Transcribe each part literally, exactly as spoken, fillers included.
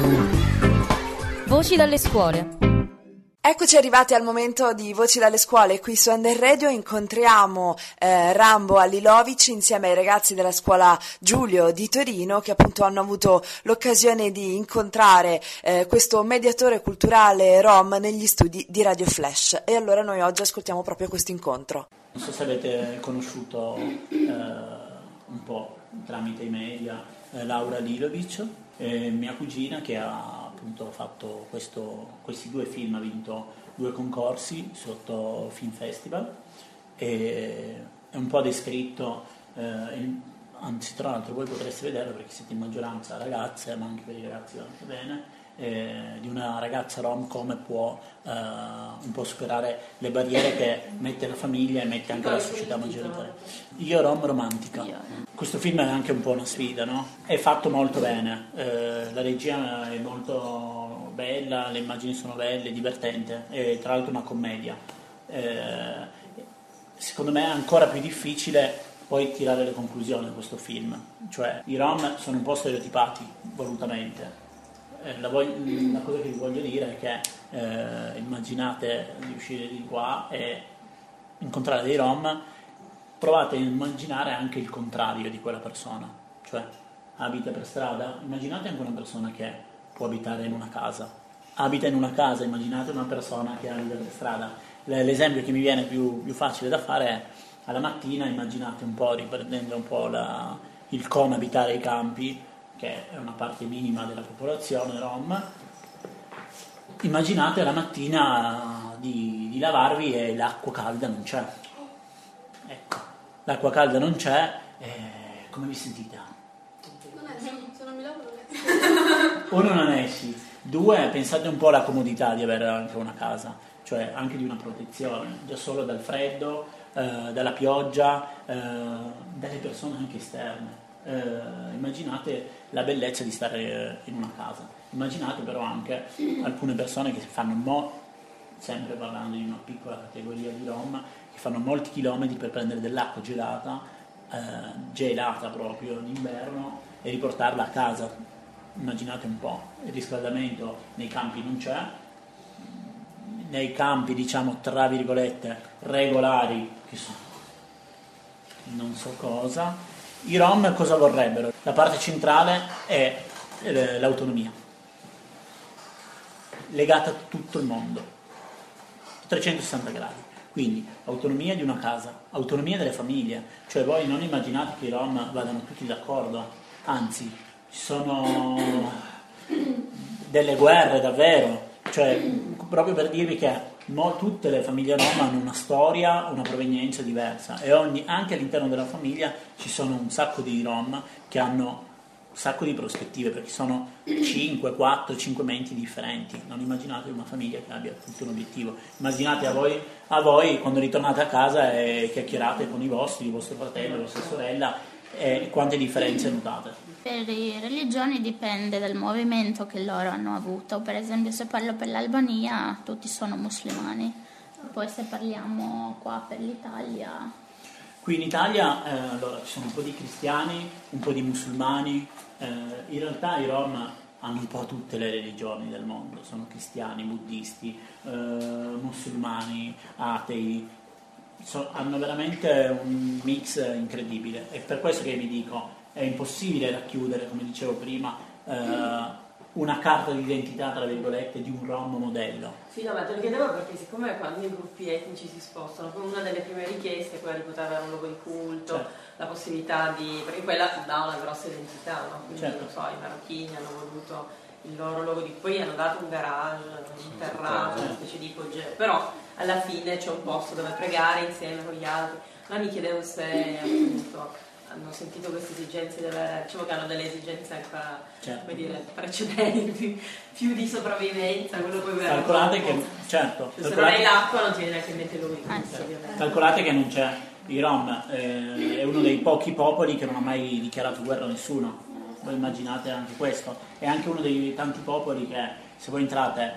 Voci dalle scuole. Eccoci arrivati al momento di Voci dalle scuole. Qui su Under Radio incontriamo eh, Rambo Alilovic insieme ai ragazzi della scuola Giulio di Torino, che appunto hanno avuto l'occasione di incontrare eh, questo mediatore culturale rom negli studi di Radio Flash. E allora noi oggi ascoltiamo proprio questo incontro. Non so se avete conosciuto eh, un po' tramite i media eh, Laura Alilovic, eh, mia cugina, che ha appunto fatto questo, questi due film, ha vinto due concorsi sotto Film Festival e è un po' descritto, eh, in, anzi tra l'altro voi potreste vederlo perché siete in maggioranza ragazze, ma anche per i ragazzi va anche bene, eh, di una ragazza rom come può eh, un po' superare le barriere che mette la famiglia e mette anche la società maggioritaria. Io rom romantica. Questo film è anche un po' una sfida, no? È fatto molto bene, eh, la regia è molto bella, le immagini sono belle, divertente, è tra l'altro una commedia. Eh, secondo me è ancora più difficile poi tirare le conclusioni da questo film, cioè i rom sono un po' stereotipati volutamente. Eh, la, voglio, la cosa che vi voglio dire è che eh, immaginate di uscire di qua e incontrare dei rom. Provate a immaginare anche il contrario di quella persona, cioè abita per strada, immaginate anche una persona che può abitare in una casa, abita in una casa, immaginate una persona che abita per strada. L'esempio che mi viene più, più facile da fare è alla mattina, immaginate un po', riprendendo un po' la, il come abitare i campi, che è una parte minima della popolazione rom, immaginate la mattina di, di lavarvi e l'acqua calda non c'è. Ecco. L'acqua calda non c'è, eh, come vi sentite? Non esci, se non mi lavo non esci. Uno, non esci. Due, pensate un po' alla comodità di avere anche una casa, cioè anche di una protezione, già solo dal freddo, eh, dalla pioggia, eh, dalle persone anche esterne. Eh, immaginate la bellezza di stare in una casa. Immaginate però anche alcune persone che fanno mo- sempre parlando di una piccola categoria di rom, che fanno molti chilometri per prendere dell'acqua gelata, eh, gelata proprio d'inverno, e riportarla a casa. Immaginate un po', il riscaldamento nei campi non c'è, nei campi diciamo tra virgolette regolari, che sono non so cosa, i rom cosa vorrebbero? La parte centrale è eh, l'autonomia, legata a tutto il mondo, trecentosessanta gradi. Quindi autonomia di una casa, autonomia delle famiglie, cioè voi non immaginate che i rom vadano tutti d'accordo, anzi ci sono delle guerre davvero, cioè proprio per dirvi che mo, tutte le famiglie rom hanno una storia, una provenienza diversa, e ogni, anche all'interno della famiglia ci sono un sacco di rom che hanno un sacco di prospettive, perché sono cinque, quattro, cinque menti differenti. Non immaginate una famiglia che abbia tutto un obiettivo, immaginate a voi, a voi quando ritornate a casa e chiacchierate con i vostri, il vostro fratello, la vostra sorella, e quante differenze notate. Per le religioni dipende dal movimento che loro hanno avuto. Per esempio, se parlo per l'Albania, tutti sono musulmani. Poi se parliamo qua per l'Italia... Qui in Italia eh, allora, ci sono un po' di cristiani, un po' di musulmani, eh, in realtà i rom hanno un po' tutte le religioni del mondo, sono cristiani, buddisti, eh, musulmani, atei, so, hanno veramente un mix incredibile, e per questo che vi dico, è impossibile racchiudere, come dicevo prima, eh, una carta di identità, tra virgolette, di un rom modello. Sì, no, ma te lo chiedevo perché siccome quando i gruppi etnici si spostano, poi una delle prime richieste è quella di poter avere un luogo di culto, certo, la possibilità di... perché quella dà una grossa identità, no? Quindi, certo, non so, i marocchini hanno voluto il loro luogo di... poi hanno dato un garage, un terrazzo, certo, una specie di ipogeo, però alla fine c'è un posto dove pregare insieme con gli altri. Ma mi chiedevo se appunto hanno sentito queste esigenze di avere, diciamo che hanno delle esigenze ancora, certo, come dire, precedenti, più di sopravvivenza, quello poi verrà. Calcolate che, certo, se non hai l'acqua non ti viene neanche in mente lui. Ah, sì, ovviamente. Calcolate che non c'è, i rom eh, è uno dei pochi popoli che non ha mai dichiarato guerra a nessuno. Voi immaginate anche questo, è anche uno dei tanti popoli che, se voi entrate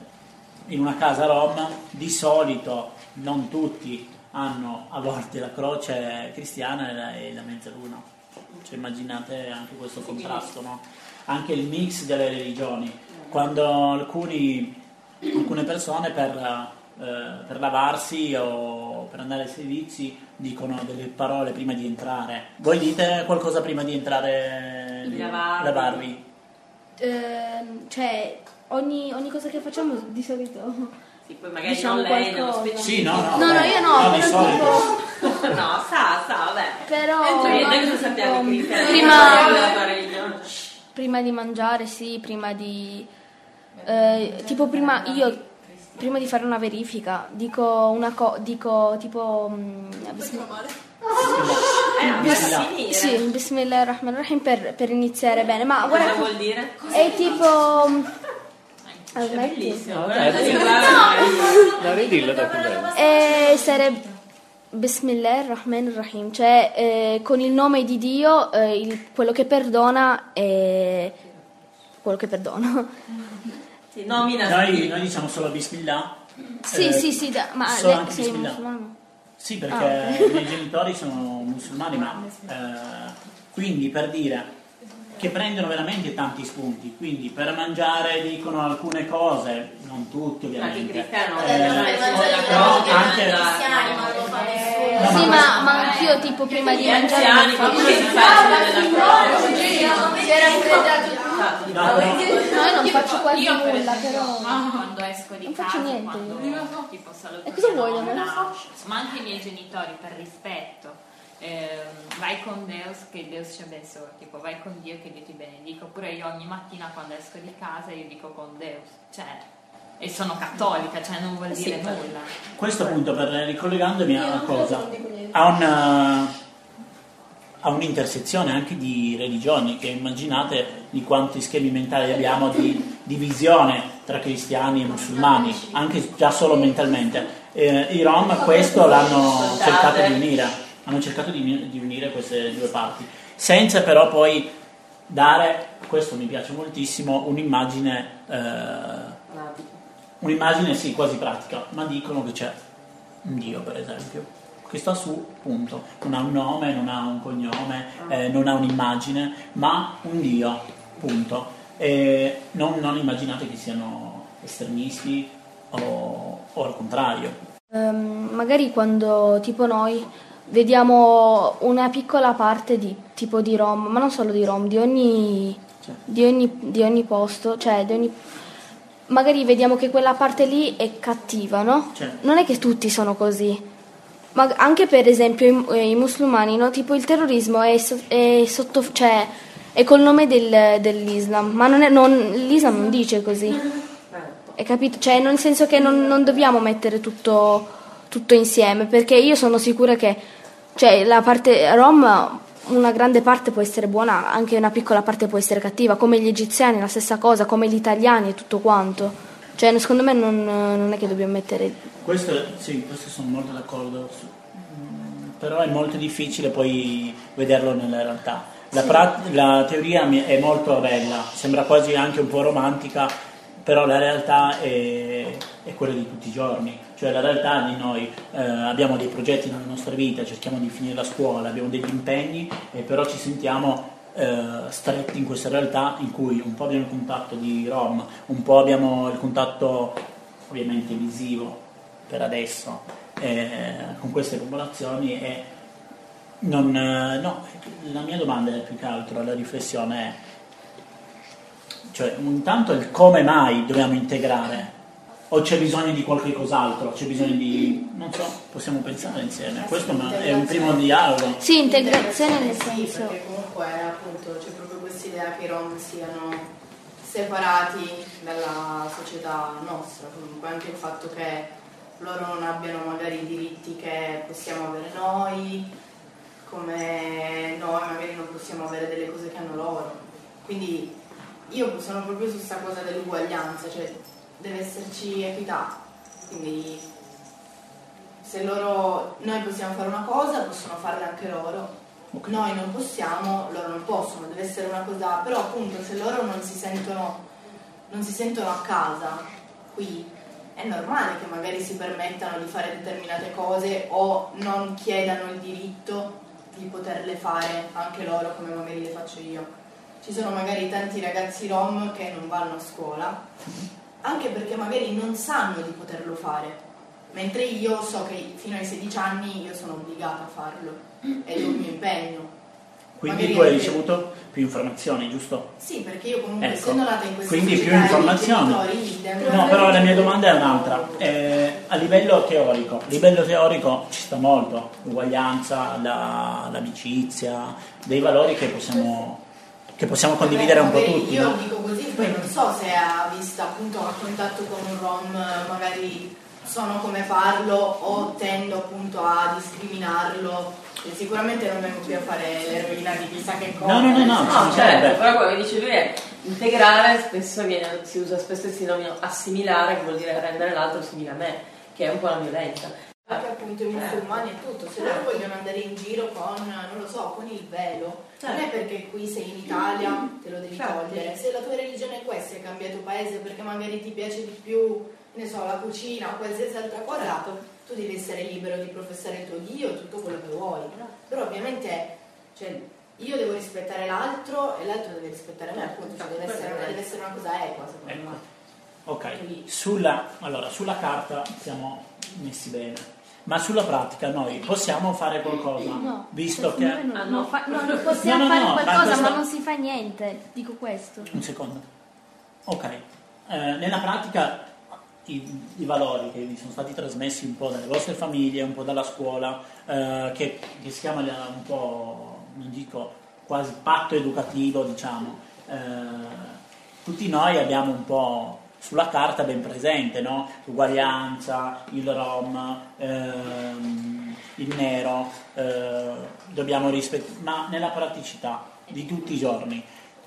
in una casa rom, di solito, non tutti, hanno a volte la croce cristiana e la, e la mezzaluna. Cioè, immaginate anche questo contrasto, no? Anche il mix delle religioni, quando alcuni, alcune persone per, eh, per lavarsi o per andare ai servizi dicono delle parole prima di entrare. Voi dite qualcosa prima di entrare lavarvi? lavarvi? Eh, cioè ogni, ogni cosa che facciamo di solito sì, poi magari diciamo non lei qualcosa. nello specifico. Sì, no, no, no, no, io no, no, di però solito. tipo no, sa, sa, vabbè. però Noi no, cosa sappiamo tipo, che prima, della tua religione? prima di mangiare, sì, prima di eh, tipo prima io prima di fare una verifica dico una co- dico tipo mh, bismillah. Eh, Bis- per finire. sì, Bismillahirrahmanirrahim per, per iniziare bene, ma Cosa guarda, vuol dire? è tipo È bellissimo. No, guarda, dai, sì, dai. guarda. No, ridillo da più bello. e sarebbe Bismillahirrahmanirrahim, cioè eh, con il nome di Dio, eh, il- quello che perdona è quello che perdona. Sì, nomina Noi, noi diciamo solo Bismillah. Sì, Eh, sì, sì, da- ma so lei anche sei Bismillah. musulmano? Sì, perché Ah, ok. i miei genitori sono musulmani, ma eh, quindi per dire che prendono veramente tanti spunti, quindi per mangiare dicono alcune cose, non tutti ovviamente. Anche cristiano, Eh, eh, però eh, anche cristiani, ma lo fanno No, Sì, ma ma, ma anch'io tipo prima di gli mangiare anziani, non quando faccio- si fa della croce. si era freddato. no, però- No, io non faccio quasi Io per nulla, esempio, però quando esco di non casa, faccio niente quando io. tipo saluto E cosa mia vuoi da me? nonna, ma anche i miei genitori per rispetto, ehm, vai con Deus che Deus ci ha messo, tipo vai con Dio che Dio ti benedica, oppure io ogni mattina quando esco di casa io dico con Deus, cioè, e sono cattolica, cioè non vuol dire nulla. questo appunto per ricollegandomi a una cosa, a una a un'intersezione anche di religioni, che immaginate di quanti schemi mentali abbiamo di divisione tra cristiani e musulmani, anche già solo mentalmente. Eh, I Rom questo l'hanno cercato di unire, hanno cercato di, di unire queste due parti, senza però poi dare, questo mi piace moltissimo, un'immagine, eh, un'immagine sì, quasi pratica, ma dicono che c'è un Dio, per esempio, che sta su, punto, non ha un nome, non ha un cognome, eh, non ha un'immagine, ma un Dio, punto. E non, non immaginate che siano estremisti o, o al contrario. Ehm, magari quando tipo noi vediamo una piccola parte di tipo di Rom, ma non solo di Rom, di ogni, Sì. di ogni, di ogni posto, cioè di ogni, magari vediamo che quella parte lì è cattiva, no? Sì. Non è che tutti sono così. Ma anche per esempio i, eh, i musulmani, no? Tipo il terrorismo è, so- è sotto, cioè è col nome del, dell'Islam, ma non è, non, l'Islam non dice così, hai capito? Cioè nel senso che non, non dobbiamo mettere tutto, tutto insieme, perché io sono sicura che, cioè, la parte Rom, una grande parte può essere buona, anche una piccola parte può essere cattiva, come gli egiziani la stessa cosa, come gli italiani e tutto quanto. Cioè, secondo me non, non è che dobbiamo mettere... Questo, sì, questo sono molto d'accordo, su- mm, però è molto difficile poi vederlo nella realtà. La, pra- la teoria mi- è molto bella, sembra quasi anche un po' romantica, però la realtà è, è quella di tutti i giorni. Cioè la realtà di noi, eh, abbiamo dei progetti nella nostra vita, cerchiamo di finire la scuola, abbiamo degli impegni, e però ci sentiamo eh, stretti in questa realtà in cui un po' abbiamo il contatto di Rom, un po' abbiamo il contatto ovviamente visivo per adesso eh, con queste popolazioni, e non, eh, no, la mia domanda è più che altro, la riflessione è, cioè intanto il come mai dobbiamo integrare, o c'è bisogno di qualche cos'altro, c'è bisogno di, non so, possiamo pensare insieme, questo è un primo dialogo. Sì, integrazione nel Sì, senso... perché comunque appunto c'è proprio questa idea che i Rom siano separati dalla società nostra, comunque anche il fatto che loro non abbiano magari i diritti che possiamo avere noi, come noi magari non possiamo avere delle cose che hanno loro. Quindi io sono proprio su questa cosa dell'uguaglianza, cioè deve esserci equità, quindi se loro, noi possiamo fare una cosa, possono farla anche loro, okay. Noi non possiamo, loro non possono, deve essere una cosa, però appunto se loro non si sentono, non si sentono a casa qui, è normale che magari si permettano di fare determinate cose o non chiedano il diritto di poterle fare anche loro come magari le faccio io. Ci sono magari tanti ragazzi rom che non vanno a scuola, anche perché magari non sanno di poterlo fare, mentre io so che fino ai sedici anni io sono obbligata a farlo, ed è un mio impegno. Quindi Magari tu hai anche... ricevuto più informazioni, giusto? Sì, perché io comunque ecco. essendo nata in questa Quindi società, più informazioni. No, però la mia domanda è un'altra. Eh, a livello teorico, a livello teorico ci sta molto, l'uguaglianza, la, l'amicizia, dei valori che possiamo, che possiamo condividere un po' tutti. Io no? dico così, poi non so se ha visto appunto a contatto con un rom, magari sono come farlo o tendo appunto a discriminarlo. E sicuramente non vengo qui a fare l'eroina di chissà che cosa. No, no, no, no, no certo, però come dice lui è integrare, spesso viene, si usa spesso il sinonimo assimilare, che vuol dire rendere l'altro simile a me, che è un po' la violenza. Anche appunto i musulmani e tutto, se loro vogliono andare in giro con, non lo so, con il velo, certo. Non è perché qui sei in Italia te lo devi certo. togliere. Se la tua religione è questa e hai cambiato paese perché magari ti piace di più, ne so, la cucina o qualsiasi altra cosa, certo. Tu devi essere libero di professare il tuo Dio e tutto quello che vuoi. Però ovviamente, cioè, io devo rispettare l'altro e l'altro deve rispettare me, appunto, cioè deve essere, deve essere una cosa equa, secondo ecco. me. Ok, sulla, allora, sulla carta siamo messi bene. Ma sulla pratica noi possiamo fare qualcosa? No, visto che non, non, non, fa, no, non possiamo no, no, fare no, qualcosa, ma, questo... ma non si fa niente, dico questo. Un secondo. Ok, eh, nella pratica i, i valori che vi sono stati trasmessi un po' dalle vostre famiglie, un po' dalla scuola, eh, che, che si chiama un po', non dico quasi patto educativo, diciamo, eh, tutti noi abbiamo un po' sulla carta ben presente, no? L'uguaglianza, il rom, ehm, il nero, eh, dobbiamo rispettare, ma nella praticità di tutti i giorni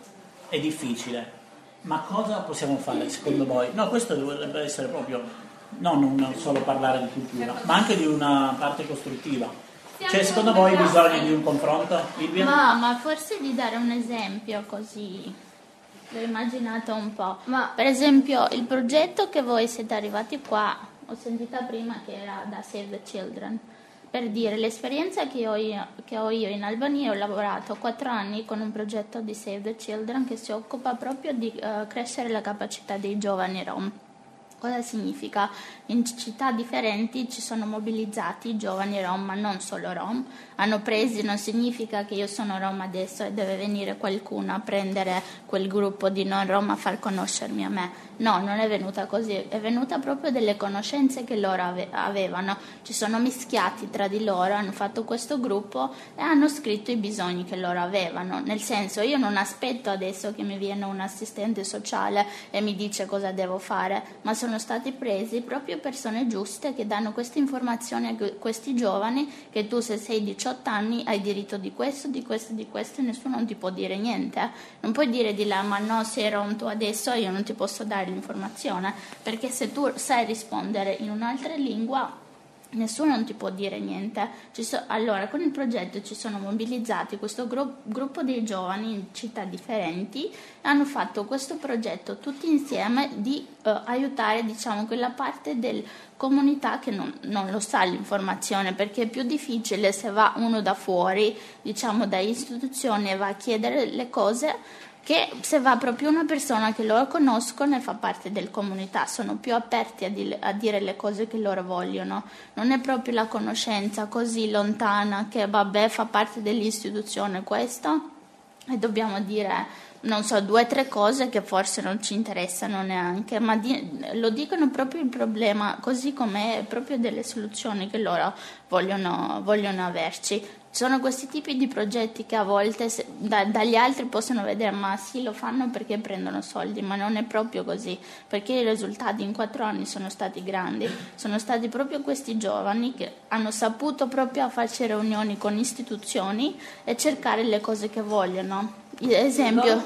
è difficile. Ma cosa possiamo fare secondo voi? No, questo dovrebbe essere proprio non, non solo parlare di cultura, ma anche di una parte costruttiva. Cioè, secondo voi bisogna di un confronto? Ma, ma forse di dare un esempio così. L'ho immaginato un po', ma per esempio il progetto che voi siete arrivati qua, ho sentita prima che era da Save the Children, per dire l'esperienza che ho io, che ho io in Albania. Ho lavorato quattro anni con un progetto di Save the Children che si occupa proprio di uh, crescere la capacità dei giovani rom. Cosa significa? In città differenti ci sono mobilizzati i giovani rom, ma non solo rom, hanno presi, non significa che io sono rom adesso e deve venire qualcuno a prendere quel gruppo di non rom a far conoscermi a me. No, non è venuta così, è venuta proprio delle conoscenze che loro ave- avevano, ci sono mischiati tra di loro, hanno fatto questo gruppo e hanno scritto i bisogni che loro avevano, nel senso io non aspetto adesso che mi viene un assistente sociale e mi dice cosa devo fare, ma sono stati presi proprio persone giuste che danno queste informazioni a questi giovani, che tu se sei diciotto anni hai diritto di questo, di questo, di questo e nessuno non ti può dire niente, non puoi dire di là ma no se ero un tu adesso io non ti posso dare l'informazione, perché se tu sai rispondere in un'altra lingua nessuno non ti può dire niente. Ci so, allora con il progetto ci sono mobilizzati questo gru- gruppo dei giovani in città differenti e hanno fatto questo progetto tutti insieme di uh, aiutare diciamo quella parte del comunità che non, non lo sa l'informazione, perché è più difficile se va uno da fuori, diciamo da istituzioni e va a chiedere le cose, che se va proprio una persona che loro conoscono e fa parte del comunità, sono più aperti a, di, a dire le cose che loro vogliono, non è proprio la conoscenza così lontana che vabbè fa parte dell'istituzione questo e dobbiamo dire non so due o tre cose che forse non ci interessano neanche, ma di, lo dicono proprio il problema così com'è, proprio delle soluzioni che loro vogliono, vogliono averci. Sono questi tipi di progetti che a volte se, da, dagli altri possono vedere ma sì lo fanno perché prendono soldi, ma non è proprio così, perché i risultati in quattro anni sono stati grandi, sono stati proprio questi giovani che hanno saputo proprio farci riunioni con istituzioni e cercare le cose che vogliono. Esempio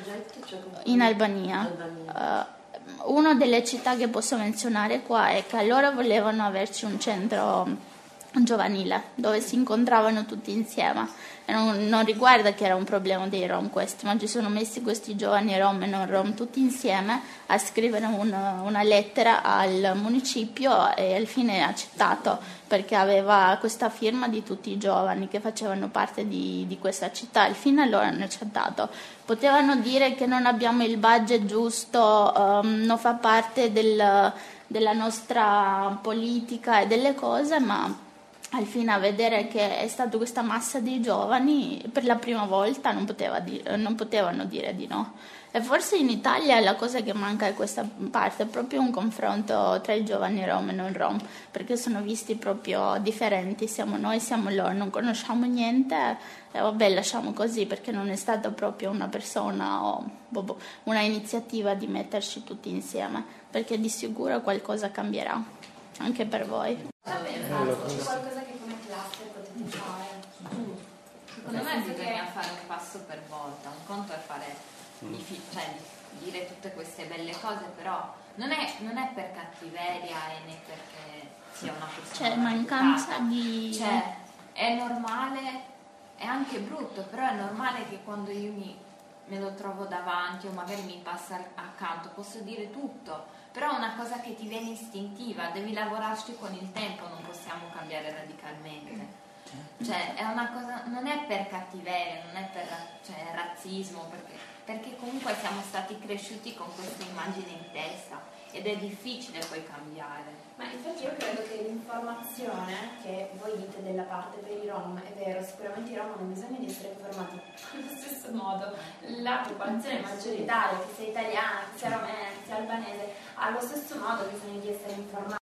in Albania, uh, una delle città che posso menzionare qua è che allora volevano averci un centro giovanile dove si incontravano tutti insieme E non, non riguarda che era un problema dei Rom questi, ma ci sono messi questi giovani Rom e non Rom tutti insieme a scrivere una, una lettera al municipio e alla fine è accettato perché aveva questa firma di tutti i giovani che facevano parte di, di questa città. Alla fine allora hanno accettato. Potevano dire che non abbiamo il budget giusto, um, non fa parte del, della nostra politica e delle cose, ma al fine a vedere che è stata questa massa di giovani, per la prima volta non, poteva dire, non potevano dire di no. E forse in Italia la cosa che manca è questa parte, è proprio un confronto tra i giovani rom e non rom, perché sono visti proprio differenti, siamo noi, siamo loro, non conosciamo niente e vabbè lasciamo così, perché non è stata proprio una persona o boh, una iniziativa di metterci tutti insieme, perché di sicuro qualcosa cambierà, anche per voi. Qualcosa che come classe potete fare? Secondo me bisogna fare un passo per volta. Un conto è fare i fi- cioè dire tutte queste belle cose, però non è, non è per cattiveria e né perché sia una persona c'è mancanza educata. di Cioè è normale, è anche brutto, però è normale che quando io mi, me lo trovo davanti o magari mi passa accanto posso dire tutto, però è una cosa che ti viene istintiva, devi lavorarci con il tempo, non possiamo cambiare radicalmente. Cioè è una cosa, non è per cattiveria, non è per cioè, razzismo, perché, perché comunque siamo stati cresciuti con questa immagine in testa ed è difficile poi cambiare. Ma infatti io credo che l'informazione che voi dite della parte per i Rom, è vero, sicuramente i Rom hanno bisogno di essere informati allo stesso modo, la popolazione maggioritaria, che sia italiana, che sia romena, che sia albanese, ha allo stesso modo bisogno di essere informata.